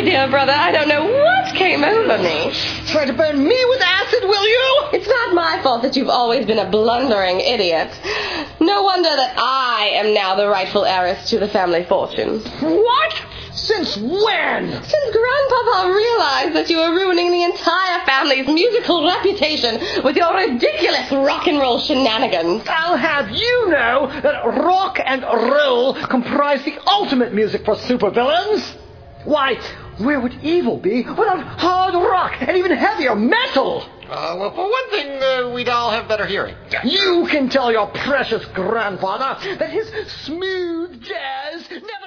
dear brother, I don't know what came over me. Try to burn me with acid, will you? It's not my fault that you've always been a blundering idiot. No wonder that I am now the rightful heiress to the family fortune. What? Since when? Since Grandpapa realized that you were ruining the entire family's musical reputation with your ridiculous rock and roll shenanigans. I'll have you know that rock and roll comprise the ultimate music for supervillains. Why, where would evil be without hard rock and even heavier metal? Well, for one thing, we'd all have better hearing. You can tell your precious grandfather that his smooth jazz never